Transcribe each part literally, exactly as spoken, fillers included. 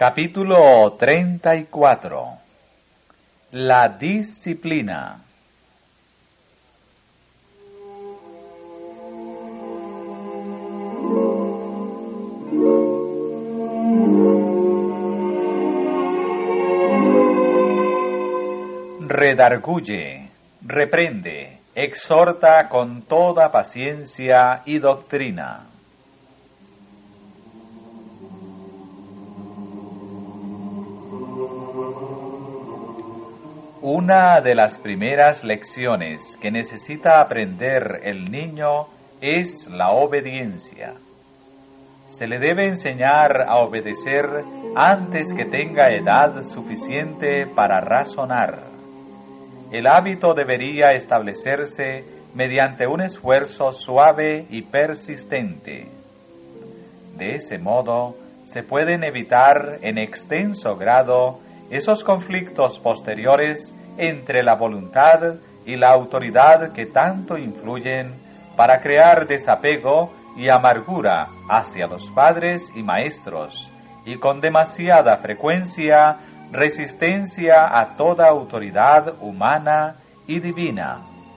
Capítulo treinta y cuatro. La disciplina. Redarguye, reprende, exhorta con toda paciencia y doctrina. Una de las primeras lecciones que necesita aprender el niño es la obediencia. Se le debe enseñar a obedecer antes que tenga edad suficiente para razonar. El hábito debería establecerse mediante un esfuerzo suave y persistente. De ese modo, se pueden evitar en extenso grado esos conflictos posteriores entre la voluntad y la autoridad que tanto influyen para crear desapego y amargura hacia los padres y maestros, y con demasiada frecuencia resistencia a toda autoridad humana y divina.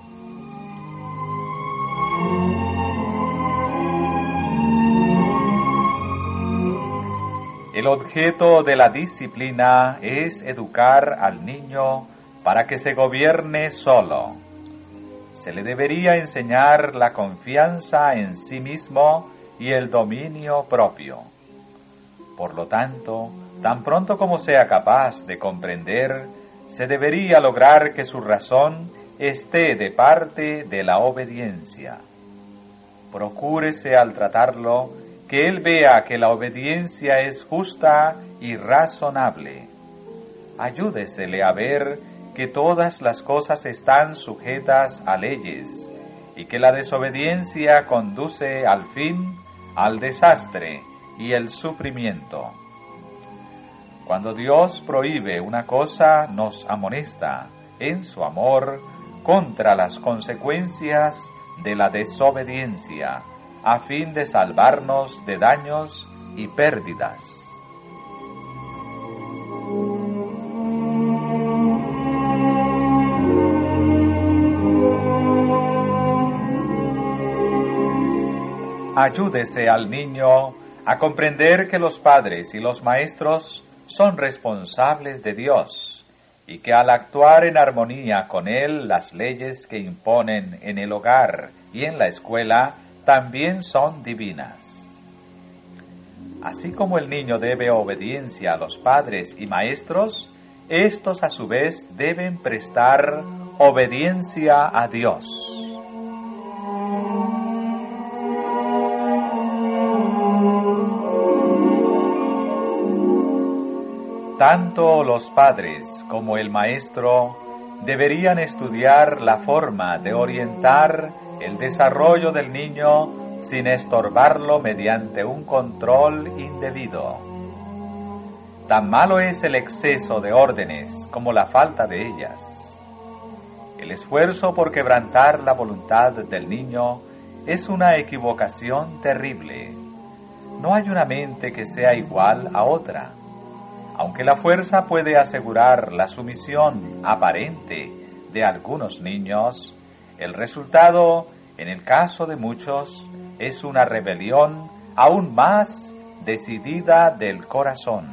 El objeto de la disciplina es educar al niño para que se gobierne solo. Se le debería enseñar la confianza en sí mismo y el dominio propio. Por lo tanto, tan pronto como sea capaz de comprender, se debería lograr que su razón esté de parte de la obediencia. Procúrese al tratarlo que él vea que la obediencia es justa y razonable. Ayúdesele a ver que todas las cosas están sujetas a leyes y que la desobediencia conduce al fin al desastre y el sufrimiento. Cuando Dios prohíbe una cosa, nos amonesta en su amor contra las consecuencias de la desobediencia, a fin de salvarnos de daños y pérdidas. Ayúdese al niño a comprender que los padres y los maestros son responsables de Dios y que al actuar en armonía con Él, las leyes que imponen en el hogar y en la escuela también son divinas. Así como el niño debe obediencia a los padres y maestros, estos a su vez deben prestar obediencia a Dios. Tanto los padres como el maestro deberían estudiar la forma de orientar el desarrollo del niño sin estorbarlo mediante un control indebido. Tan malo es el exceso de órdenes como la falta de ellas. El esfuerzo por quebrantar la voluntad del niño es una equivocación terrible. No hay una mente que sea igual a otra. Aunque la fuerza puede asegurar la sumisión aparente de algunos niños, el resultado, en el caso de muchos, es una rebelión aún más decidida del corazón.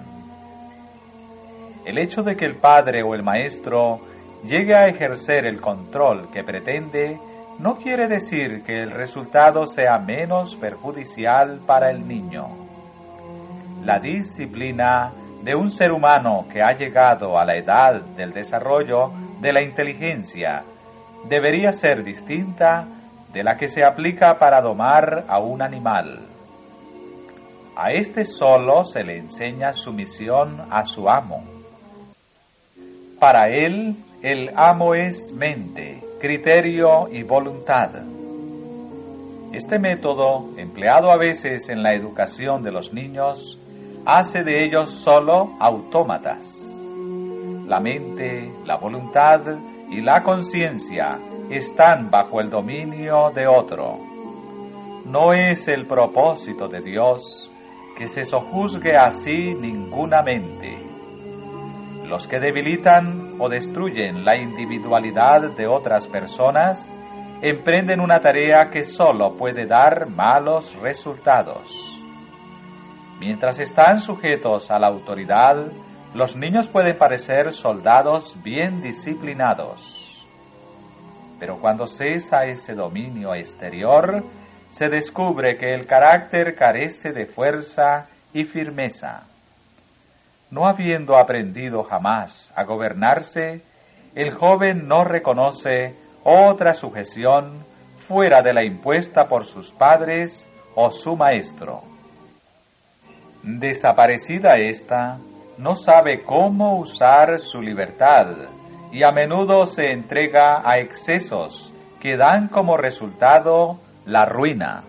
El hecho de que el padre o el maestro llegue a ejercer el control que pretende no quiere decir que el resultado sea menos perjudicial para el niño. La disciplina de un ser humano que ha llegado a la edad del desarrollo de la inteligencia debería ser distinta de la que se aplica para domar a un animal. A este solo se le enseña sumisión a su amo. Para él, el amo es mente, criterio y voluntad. Este método, empleado a veces en la educación de los niños, hace de ellos solo autómatas. La mente, la voluntad y la conciencia están bajo el dominio de otro. No es el propósito de Dios que se sojuzgue así ninguna mente. Los que debilitan o destruyen la individualidad de otras personas emprenden una tarea que solo puede dar malos resultados. Mientras están sujetos a la autoridad, los niños pueden parecer soldados bien disciplinados. Pero cuando cesa ese dominio exterior, se descubre que el carácter carece de fuerza y firmeza. No habiendo aprendido jamás a gobernarse, el joven no reconoce otra sujeción fuera de la impuesta por sus padres o su maestro. Desaparecida ésta, no sabe cómo usar su libertad y a menudo se entrega a excesos que dan como resultado la ruina.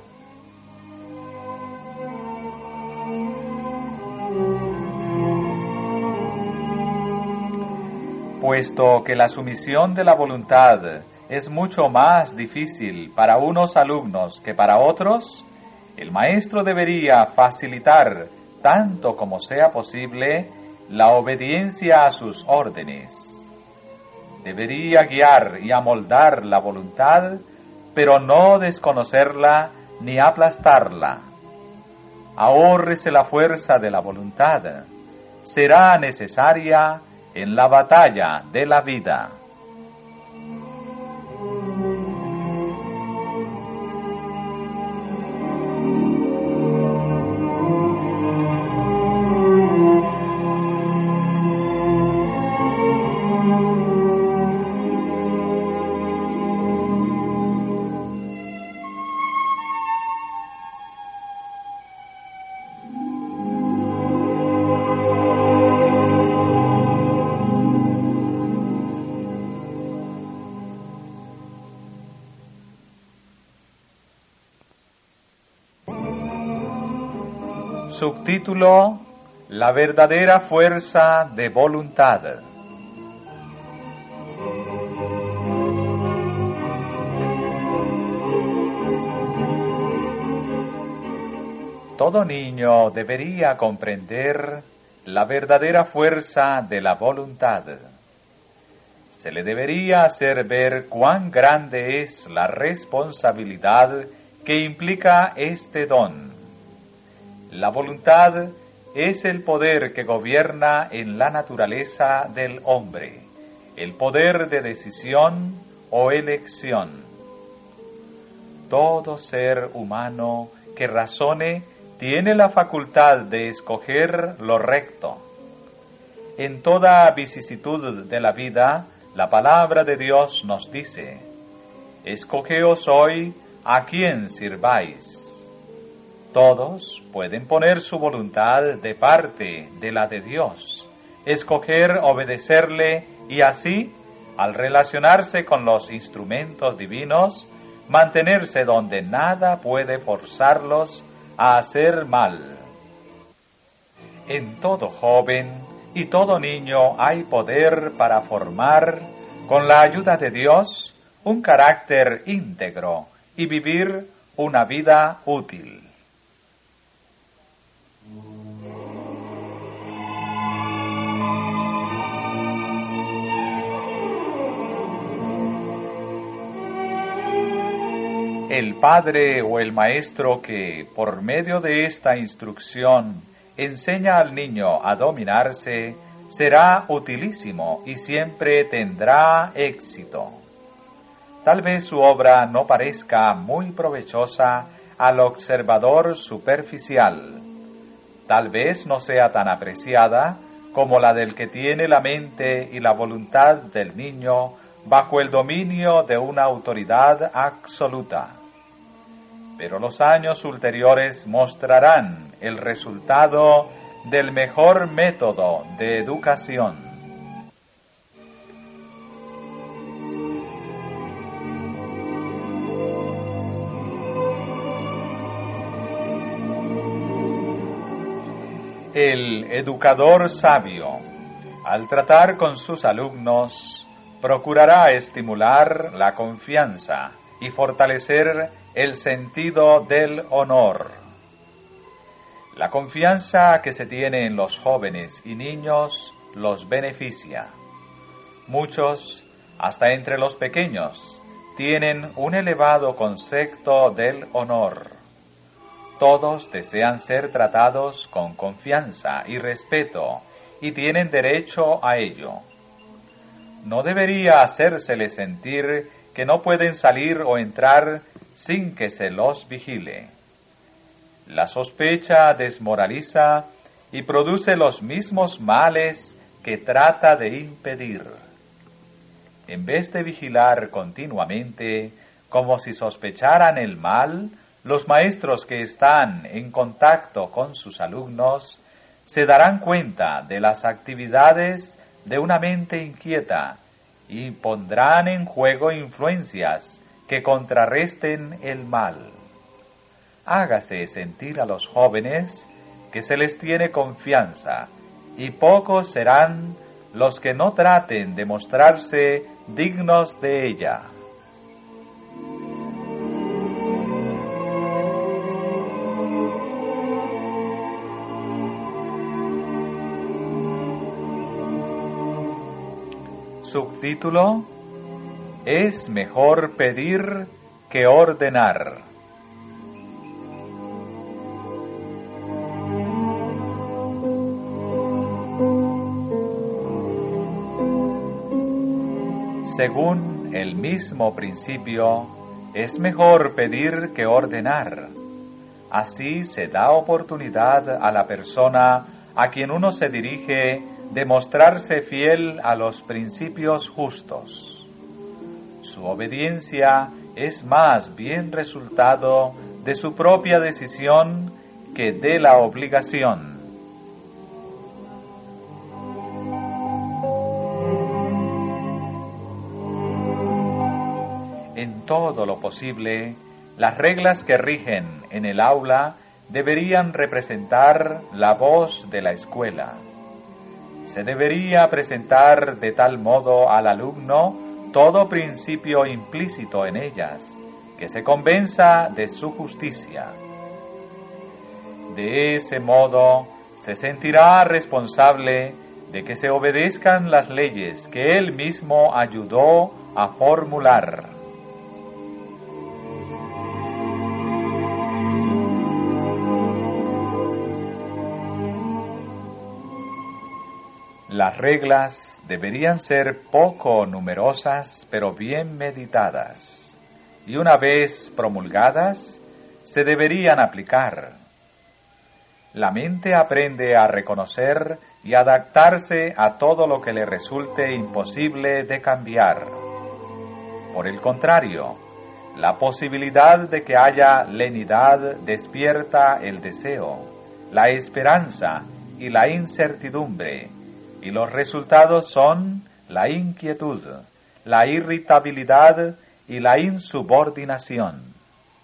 Puesto que la sumisión de la voluntad es mucho más difícil para unos alumnos que para otros, el maestro debería facilitar, tanto como sea posible, la obediencia a sus órdenes. Debería guiar y amoldar la voluntad, pero no desconocerla ni aplastarla. Ahórrese la fuerza de la voluntad. Será necesaria en la batalla de la vida. Subtítulo: La verdadera fuerza de voluntad. Todo niño debería comprender la verdadera fuerza de la voluntad. Se le debería hacer ver cuán grande es la responsabilidad que implica este don. La voluntad es el poder que gobierna en la naturaleza del hombre, el poder de decisión o elección. Todo ser humano que razone tiene la facultad de escoger lo recto. En toda vicisitud de la vida, la palabra de Dios nos dice: escogeos hoy a quién sirváis. Todos pueden poner su voluntad de parte de la de Dios, escoger obedecerle y así, al relacionarse con los instrumentos divinos, mantenerse donde nada puede forzarlos a hacer mal. En todo joven y todo niño hay poder para formar, con la ayuda de Dios, un carácter íntegro y vivir una vida útil. El padre o el maestro que, por medio de esta instrucción, enseña al niño a dominarse, será utilísimo y siempre tendrá éxito. Tal vez su obra no parezca muy provechosa al observador superficial. Tal vez no sea tan apreciada como la del que tiene la mente y la voluntad del niño bajo el dominio de una autoridad absoluta. Pero los años ulteriores mostrarán el resultado del mejor método de educación. El educador sabio, al tratar con sus alumnos, procurará estimular la confianza y fortalecer el sentido del honor. La confianza que se tiene en los jóvenes y niños los beneficia. Muchos, hasta entre los pequeños, tienen un elevado concepto del honor. Todos desean ser tratados con confianza y respeto y tienen derecho a ello. No debería hacérseles sentir que no pueden salir o entrar sin que se los vigile. La sospecha desmoraliza y produce los mismos males que trata de impedir. En vez de vigilar continuamente, como si sospecharan el mal, los maestros que están en contacto con sus alumnos se darán cuenta de las actividades de una mente inquieta y pondrán en juego influencias que contrarresten el mal. Hágase sentir a los jóvenes que se les tiene confianza, y pocos serán los que no traten de mostrarse dignos de ella. Subtítulo: Es mejor pedir que ordenar. Según el mismo principio, es mejor pedir que ordenar. Así se da oportunidad a la persona a quien uno se dirige de mostrarse fiel a los principios justos. Su obediencia es más bien resultado de su propia decisión que de la obligación. En todo lo posible, las reglas que rigen en el aula deberían representar la voz de la escuela. Se debería presentar de tal modo al alumno todo principio implícito en ellas, que se convenza de su justicia. De ese modo, se sentirá responsable de que se obedezcan las leyes que él mismo ayudó a formular. Las reglas deberían ser poco numerosas, pero bien meditadas, y una vez promulgadas, se deberían aplicar. La mente aprende a reconocer y adaptarse a todo lo que le resulte imposible de cambiar. Por el contrario, la posibilidad de que haya lenidad despierta el deseo, la esperanza y la incertidumbre, y los resultados son la inquietud, la irritabilidad y la insubordinación.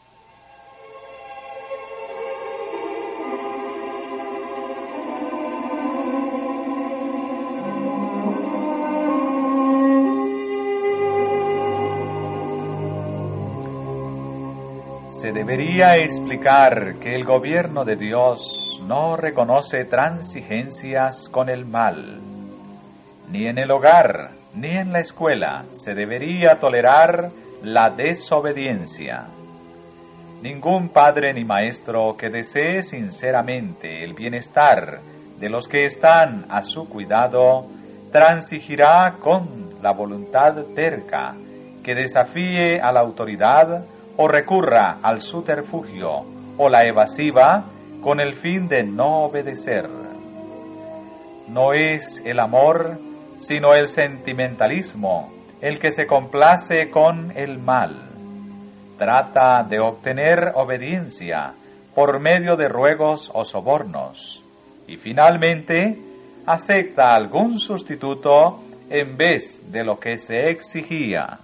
Se debería explicar que el gobierno de Dios no reconoce transigencias con el mal. Ni en el hogar, ni en la escuela se debería tolerar la desobediencia. Ningún padre ni maestro que desee sinceramente el bienestar de los que están a su cuidado transigirá con la voluntad terca que desafíe a la autoridad o recurra al subterfugio o la evasiva con el fin de no obedecer. No es el amor, sino el sentimentalismo el que se complace con el mal. Trata de obtener obediencia por medio de ruegos o sobornos, y finalmente acepta algún sustituto en vez de lo que se exigía.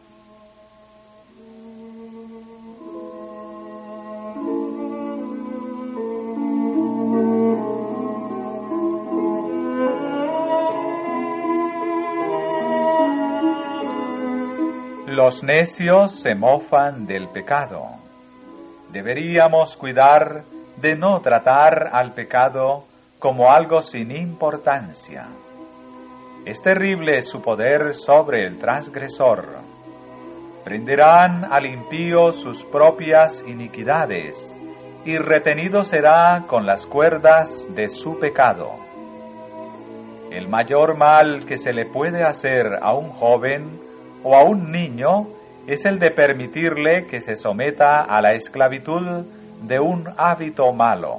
Los necios se mofan del pecado. Deberíamos cuidar de no tratar al pecado como algo sin importancia. Es terrible su poder sobre el transgresor. Prenderán al impío sus propias iniquidades, y retenido será con las cuerdas de su pecado. El mayor mal que se le puede hacer a un joven o a un niño es el de permitirle que se someta a la esclavitud de un hábito malo.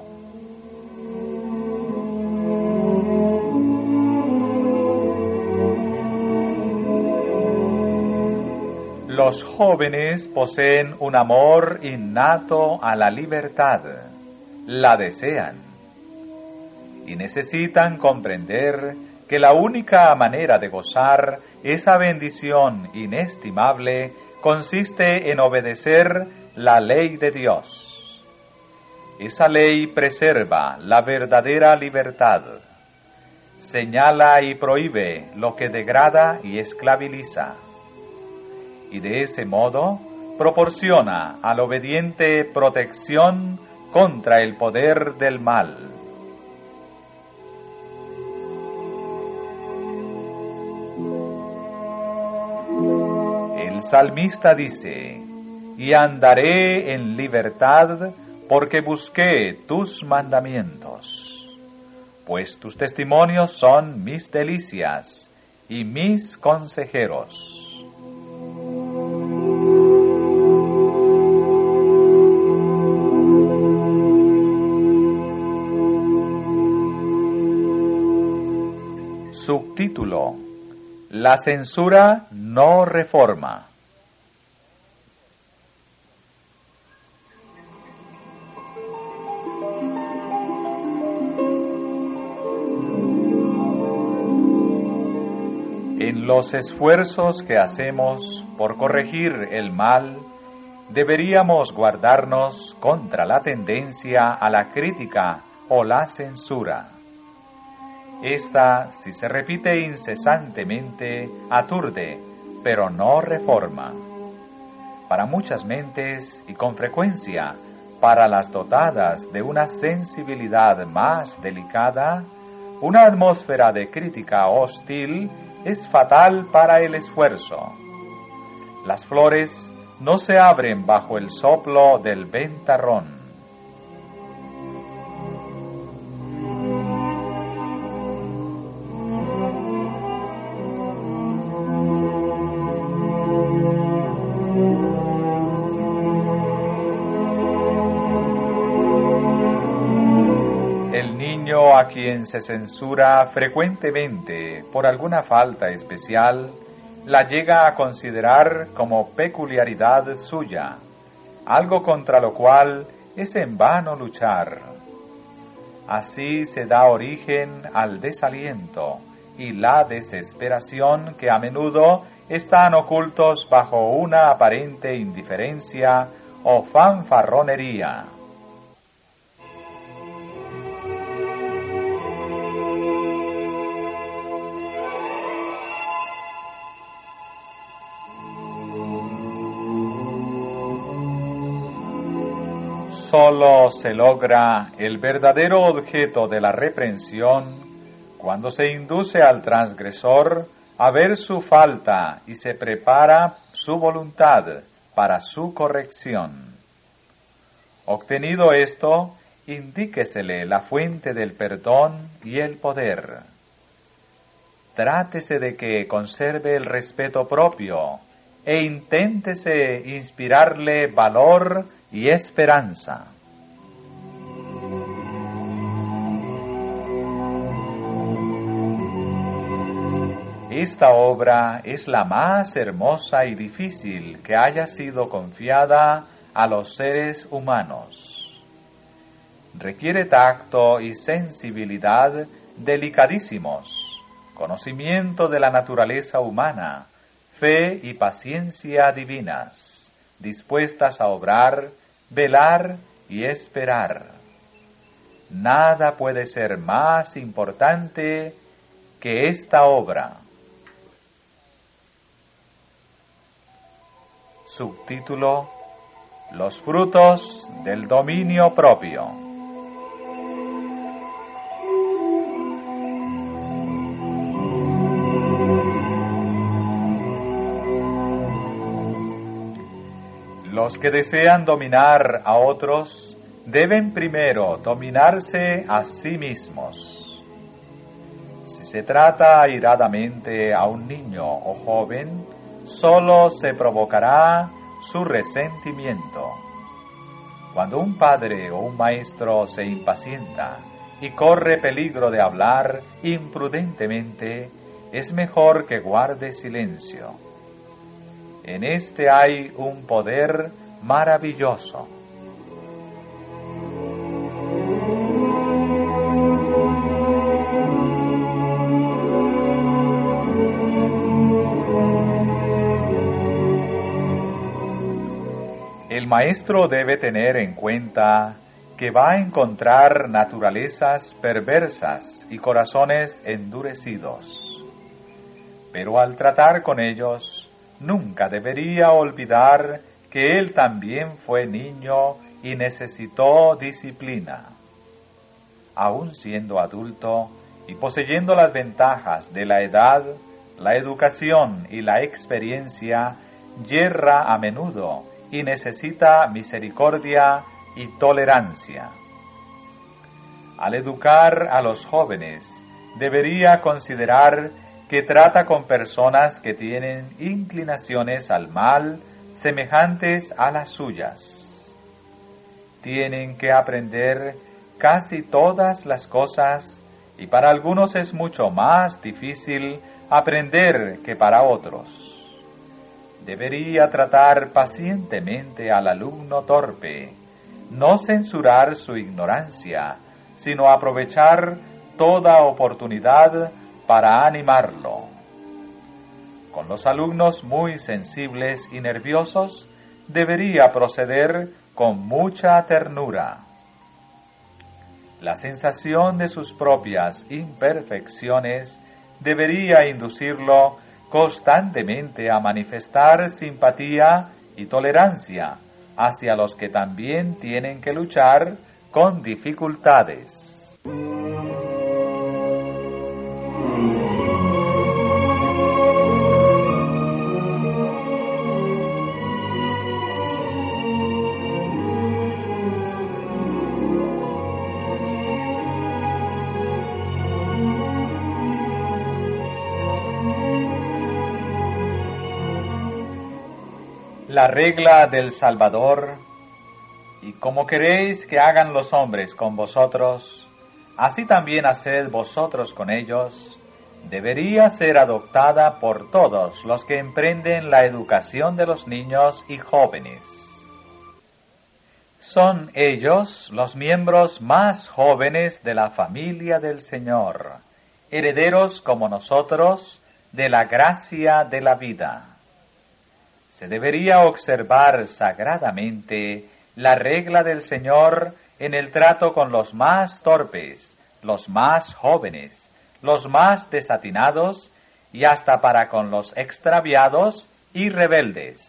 Los jóvenes poseen un amor innato a la libertad, la desean, y necesitan comprender que la única manera de gozar esa bendición inestimable consiste en obedecer la ley de Dios. Esa ley preserva la verdadera libertad, señala y prohíbe lo que degrada y esclaviza, y de ese modo proporciona al obediente protección contra el poder del mal. El salmista dice: y andaré en libertad porque busqué tus mandamientos, pues tus testimonios son mis delicias y mis consejeros. Subtítulo: La censura no reforma. En los esfuerzos que hacemos por corregir el mal, deberíamos guardarnos contra la tendencia a la crítica o la censura. Esta, si se repite incesantemente, aturde, pero no reforma. Para muchas mentes, y con frecuencia para las dotadas de una sensibilidad más delicada, una atmósfera de crítica hostil es fatal para el esfuerzo. Las flores no se abren bajo el soplo del ventarrón. A quien se censura frecuentemente por alguna falta especial, la llega a considerar como peculiaridad suya, algo contra lo cual es en vano luchar. Así se da origen al desaliento y la desesperación que a menudo están ocultos bajo una aparente indiferencia o fanfarronería. Solo se logra el verdadero objeto de la reprensión cuando se induce al transgresor a ver su falta y se prepara su voluntad para su corrección. Obtenido esto, indíquesele la fuente del perdón y el poder. Trátese de que conserve el respeto propio e inténtese inspirarle valor y esperanza. Esta obra es la más hermosa y difícil que haya sido confiada a los seres humanos. Requiere tacto y sensibilidad delicadísimos, conocimiento de la naturaleza humana, fe y paciencia divinas, dispuestas a obrar, velar y esperar. Nada puede ser más importante que esta obra. Subtítulo: Los frutos del dominio propio. Los que desean dominar a otros deben primero dominarse a sí mismos. Si se trata airadamente a un niño o joven, solo se provocará su resentimiento. Cuando un padre o un maestro se impacienta y corre peligro de hablar imprudentemente, es mejor que guarde silencio. En este hay un poder maravilloso. El maestro debe tener en cuenta que va a encontrar naturalezas perversas y corazones endurecidos. Pero al tratar con ellos, nunca debería olvidar que él también fue niño y necesitó disciplina. Aún siendo adulto y poseyendo las ventajas de la edad, la educación y la experiencia, yerra a menudo y necesita misericordia y tolerancia. Al educar a los jóvenes, debería considerar que trata con personas que tienen inclinaciones al mal semejantes a las suyas. Tienen que aprender casi todas las cosas y para algunos es mucho más difícil aprender que para otros. Debería tratar pacientemente al alumno torpe, no censurar su ignorancia, sino aprovechar toda oportunidad para animarlo. Con los alumnos muy sensibles y nerviosos, debería proceder con mucha ternura. La sensación de sus propias imperfecciones debería inducirlo constantemente a manifestar simpatía y tolerancia hacia los que también tienen que luchar con dificultades. La regla del Salvador: y como queréis que hagan los hombres con vosotros, así también haced vosotros con ellos, debería ser adoptada por todos los que emprenden la educación de los niños y jóvenes. Son ellos los miembros más jóvenes de la familia del Señor, herederos como nosotros de la gracia de la vida. Se debería observar sagradamente la regla del Señor en el trato con los más torpes, los más jóvenes, los más desatinados y hasta para con los extraviados y rebeldes.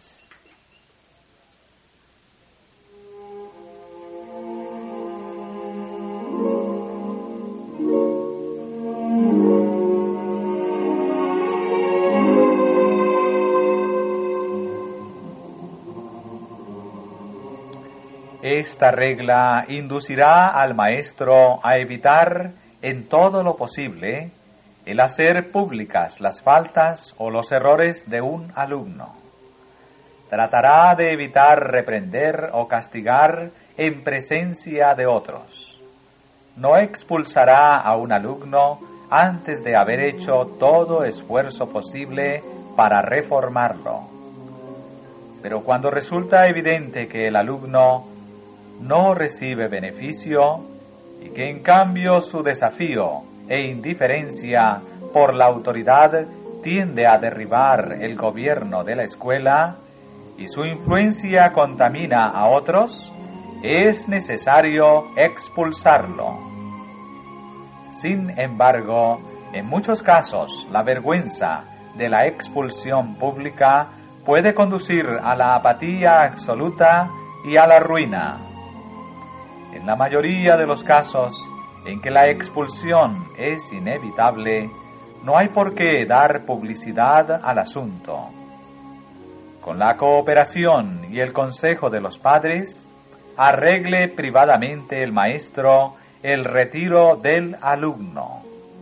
Esta regla inducirá al maestro a evitar en todo lo posible el hacer públicas las faltas o los errores de un alumno. Tratará de evitar reprender o castigar en presencia de otros. No expulsará a un alumno antes de haber hecho todo esfuerzo posible para reformarlo. Pero cuando resulta evidente que el alumno no recibe beneficio y que en cambio su desafío e indiferencia por la autoridad tiende a derribar el gobierno de la escuela y su influencia contamina a otros, es necesario expulsarlo. Sin embargo, en muchos casos la vergüenza de la expulsión pública puede conducir a la apatía absoluta y a la ruina. En la mayoría de los casos en que la expulsión es inevitable, no hay por qué dar publicidad al asunto. con la cooperación y el consejo de los padres, arregle privadamente el maestro el retiro del alumno.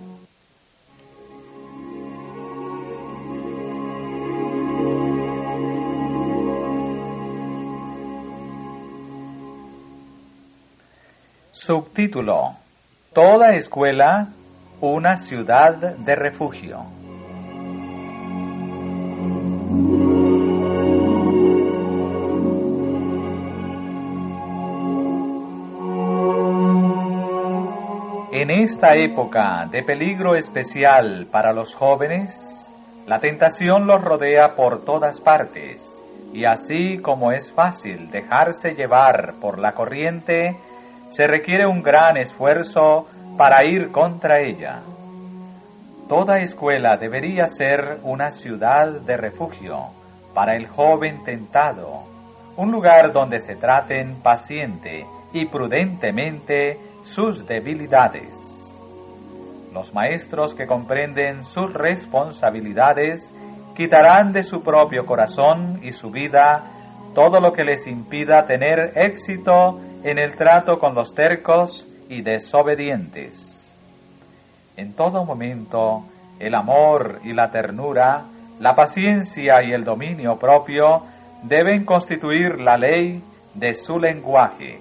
Subtítulo: Toda escuela, una ciudad de refugio. En esta época de peligro especial para los jóvenes, la tentación los rodea por todas partes, y así como es fácil dejarse llevar por la corriente, se requiere un gran esfuerzo para ir contra ella. Toda escuela debería ser una ciudad de refugio para el joven tentado, un lugar donde se traten paciente y prudentemente sus debilidades. Los maestros que comprenden sus responsabilidades quitarán de su propio corazón y su vida todo lo que les impida tener éxito en el trato con los tercos y desobedientes. En todo momento, el amor y la ternura, la paciencia y el dominio propio deben constituir la ley de su lenguaje.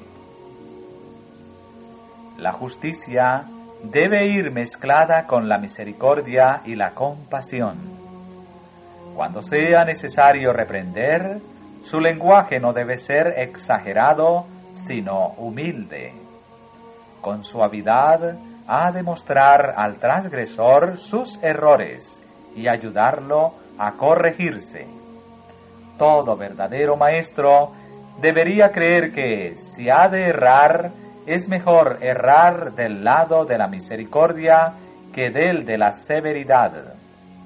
La justicia debe ir mezclada con la misericordia y la compasión. Cuando sea necesario reprender, su lenguaje no debe ser exagerado, sino humilde. Con suavidad ha de mostrar al transgresor sus errores y ayudarlo a corregirse. Todo verdadero maestro debería creer que, si ha de errar, es mejor errar del lado de la misericordia que del de la severidad.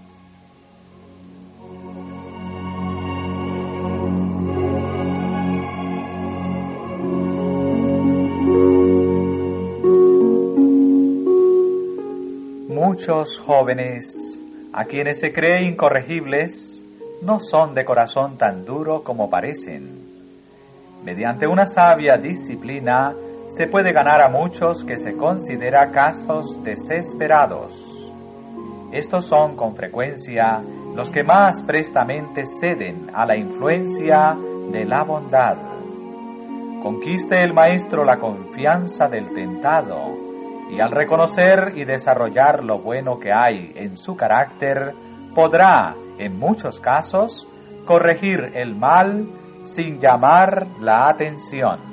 Muchos jóvenes, a quienes se cree incorregibles, no son de corazón tan duro como parecen. Mediante una sabia disciplina, se puede ganar a muchos que se considera casos desesperados. Estos son con frecuencia los que más prestamente ceden a la influencia de la bondad. Conquiste el maestro la confianza del tentado, y al reconocer y desarrollar lo bueno que hay en su carácter, podrá, en muchos casos, corregir el mal sin llamar la atención.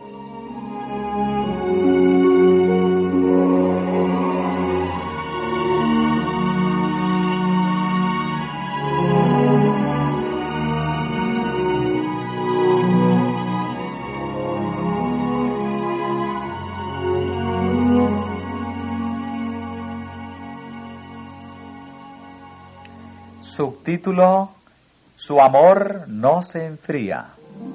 Subtítulo: Su amor no se enfría.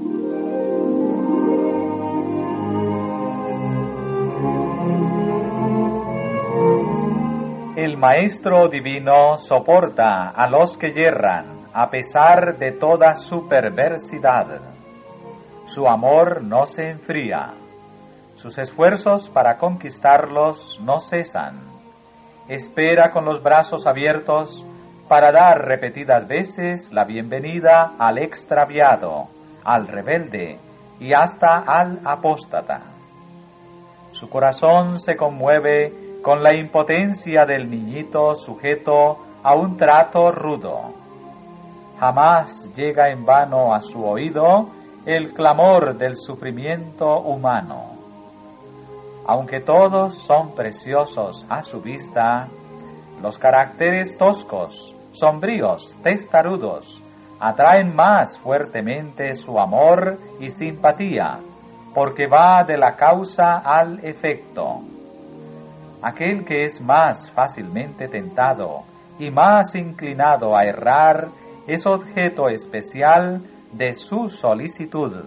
El Maestro Divino soporta a los que yerran a pesar de toda su perversidad. Su amor no se enfría. Sus esfuerzos para conquistarlos no cesan. Espera con los brazos abiertos para dar repetidas veces la bienvenida al extraviado, al rebelde y hasta al apóstata. Su corazón se conmueve con la impotencia del niñito sujeto a un trato rudo. Jamás llega en vano a su oído el clamor del sufrimiento humano. Aunque todos son preciosos a su vista, los caracteres toscos, sombríos, testarudos, atraen más fuertemente su amor y simpatía, porque va de la causa al efecto. Aquel que es más fácilmente tentado y más inclinado a errar es objeto especial de su solicitud.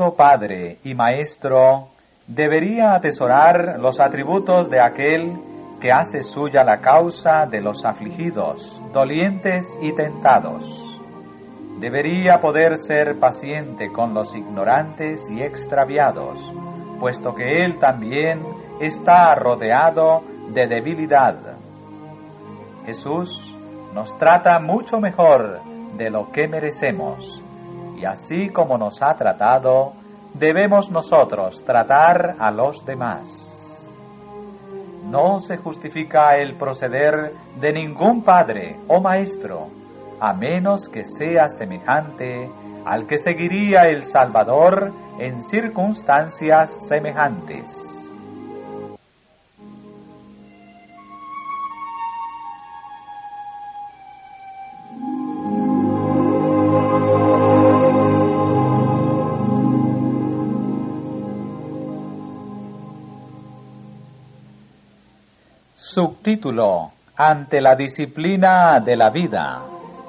todo padre y maestro debería atesorar los atributos de aquel que hace suya la causa de los afligidos, dolientes y tentados. Debería poder ser paciente con los ignorantes y extraviados, puesto que él también está rodeado de debilidad. Jesús nos trata mucho mejor de lo que merecemos, y así como nos ha tratado, debemos nosotros tratar a los demás. No se justifica el proceder de ningún padre o maestro, a menos que sea semejante al que seguiría el Salvador en circunstancias semejantes. Subtítulo: Ante la disciplina de la vida.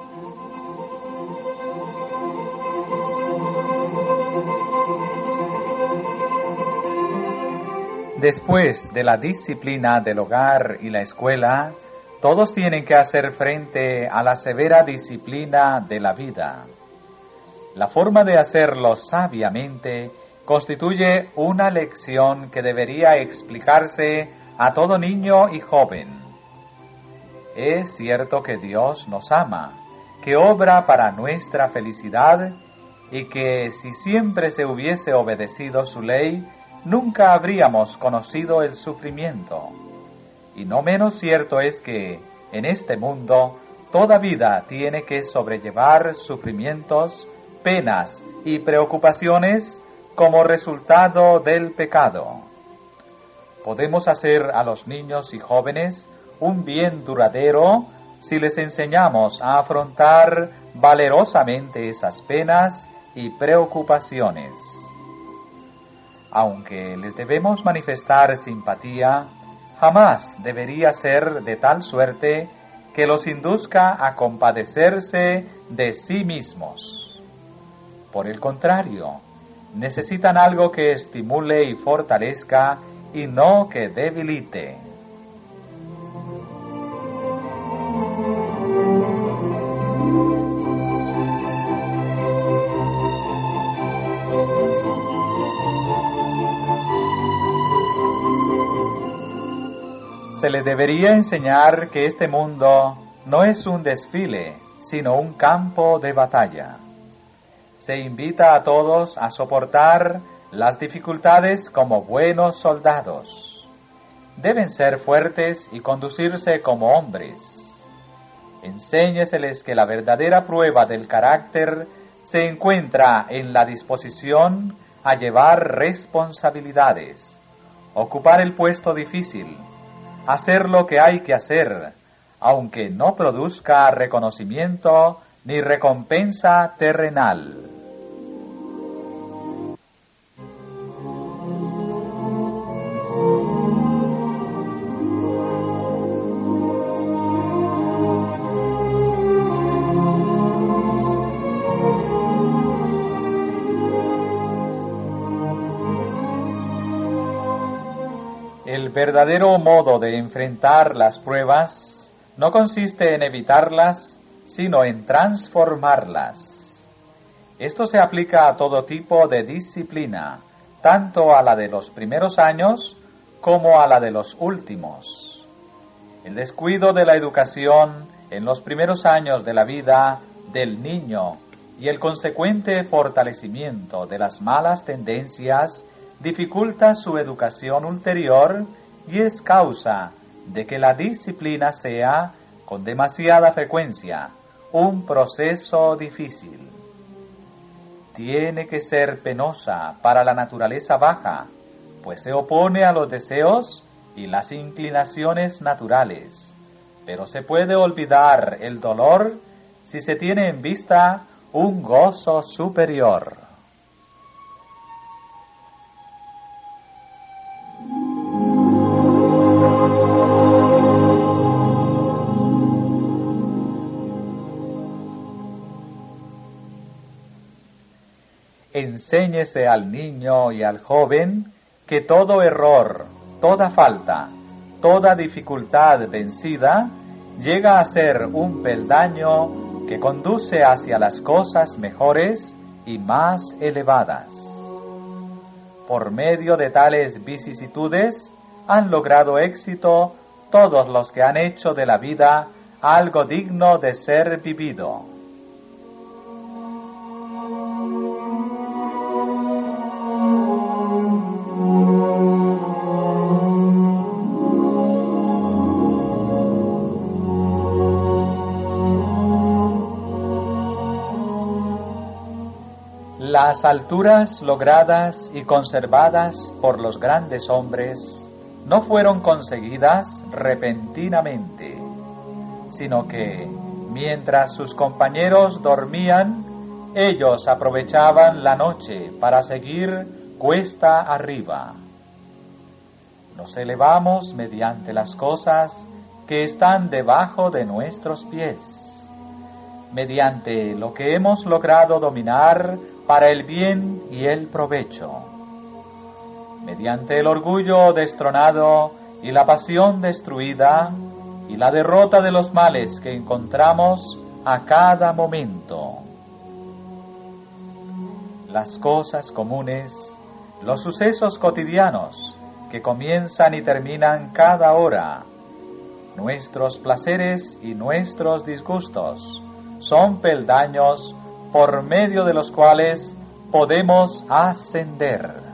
Después de la disciplina del hogar y la escuela, todos tienen que hacer frente a la severa disciplina de la vida. La forma de hacerlo sabiamente constituye una lección que debería explicarse a todo niño y joven. Es cierto que Dios nos ama, que obra para nuestra felicidad y que si siempre se hubiese obedecido su ley, nunca habríamos conocido el sufrimiento. Y no menos cierto es que, en este mundo, toda vida tiene que sobrellevar sufrimientos, penas y preocupaciones como resultado del pecado. Podemos hacer a los niños y jóvenes un bien duradero si les enseñamos a afrontar valerosamente esas penas y preocupaciones. Aunque les debemos manifestar simpatía, jamás debería ser de tal suerte que los induzca a compadecerse de sí mismos. Por el contrario, necesitan algo que estimule y fortalezca y no que debilite. Se le debería enseñar que este mundo no es un desfile, sino un campo de batalla. Se invita a todos a soportar las dificultades como buenos soldados. Deben ser fuertes y conducirse como hombres. Enséñeseles que la verdadera prueba del carácter se encuentra en la disposición a llevar responsabilidades, ocupar el puesto difícil, hacer lo que hay que hacer, aunque no produzca reconocimiento ni recompensa terrenal. El verdadero modo de enfrentar las pruebas no consiste en evitarlas, sino en transformarlas. Esto se aplica a todo tipo de disciplina, tanto a la de los primeros años como a la de los últimos. El descuido de la educación en los primeros años de la vida del niño y el consecuente fortalecimiento de las malas tendencias dificulta su educación ulterior y es causa de que la disciplina sea, con demasiada frecuencia, un proceso difícil. Tiene que ser penosa para la naturaleza baja, pues se opone a los deseos y las inclinaciones naturales, pero se puede olvidar el dolor si se tiene en vista un gozo superior. enséñese al niño y al joven que todo error, toda falta, toda dificultad vencida llega a ser un peldaño que conduce hacia las cosas mejores y más elevadas. Por medio de tales vicisitudes han logrado éxito todos los que han hecho de la vida algo digno de ser vivido. Las alturas logradas y conservadas por los grandes hombres no fueron conseguidas repentinamente, sino que, mientras sus compañeros dormían, ellos aprovechaban la noche para seguir cuesta arriba. Nos elevamos mediante las cosas que están debajo de nuestros pies, mediante lo que hemos logrado dominar para el bien y el provecho, mediante el orgullo destronado y la pasión destruida y la derrota de los males que encontramos a cada momento. Las cosas comunes, los sucesos cotidianos que comienzan y terminan cada hora, nuestros placeres y nuestros disgustos, son peldaños por medio de los cuales podemos ascender.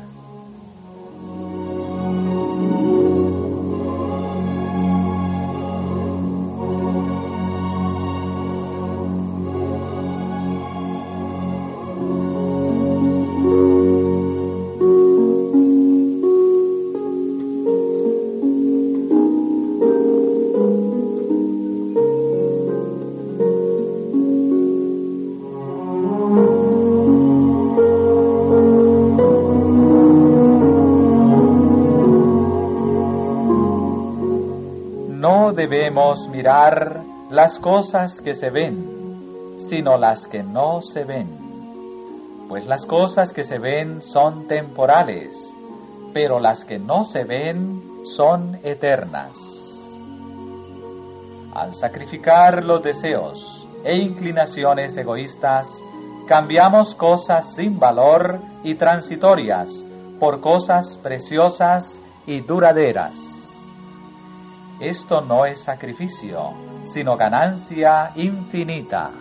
No debemos mirar las cosas que se ven, sino las que no se ven, pues las cosas que se ven son temporales, pero las que no se ven son eternas. Al sacrificar los deseos e inclinaciones egoístas, cambiamos cosas sin valor y transitorias por cosas preciosas y duraderas. Esto no es sacrificio, sino ganancia infinita.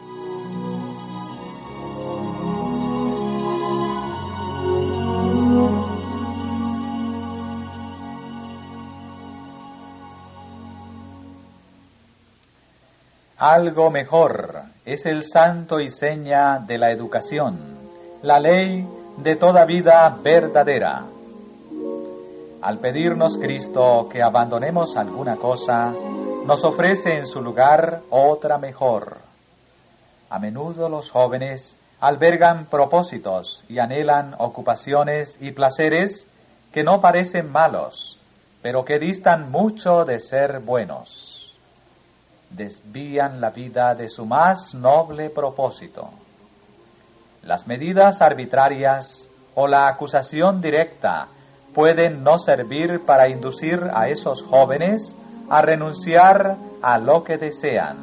Algo mejor es el santo y seña de la educación, la ley de toda vida verdadera. Al pedirnos Cristo que abandonemos alguna cosa, nos ofrece en su lugar otra mejor. A menudo los jóvenes albergan propósitos y anhelan ocupaciones y placeres que no parecen malos, pero que distan mucho de ser buenos. Desvían la vida de su más noble propósito. Las medidas arbitrarias o la acusación directa pueden no servir para inducir a esos jóvenes a renunciar a lo que desean.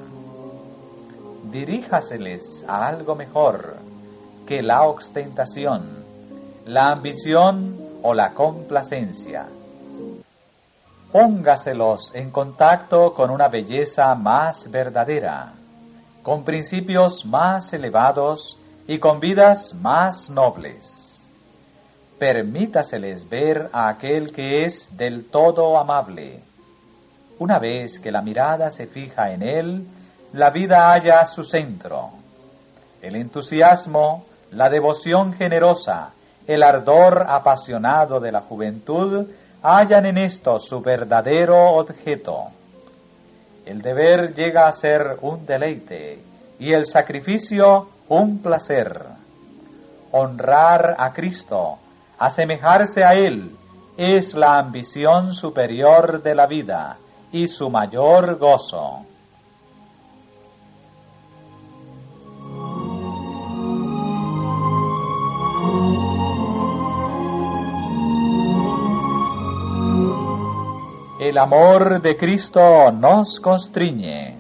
Diríjaseles a algo mejor que la ostentación, la ambición o la complacencia. Póngaselos en contacto con una belleza más verdadera, con principios más elevados y con vidas más nobles. Permítaseles ver a aquel que es del todo amable. Una vez que la mirada se fija en él, la vida halla su centro. El entusiasmo, la devoción generosa, el ardor apasionado de la juventud hallan en esto su verdadero objeto. El deber llega a ser un deleite y el sacrificio un placer. Honrar a Cristo, asemejarse a Él, es la ambición superior de la vida y su mayor gozo. El amor de Cristo nos constriñe.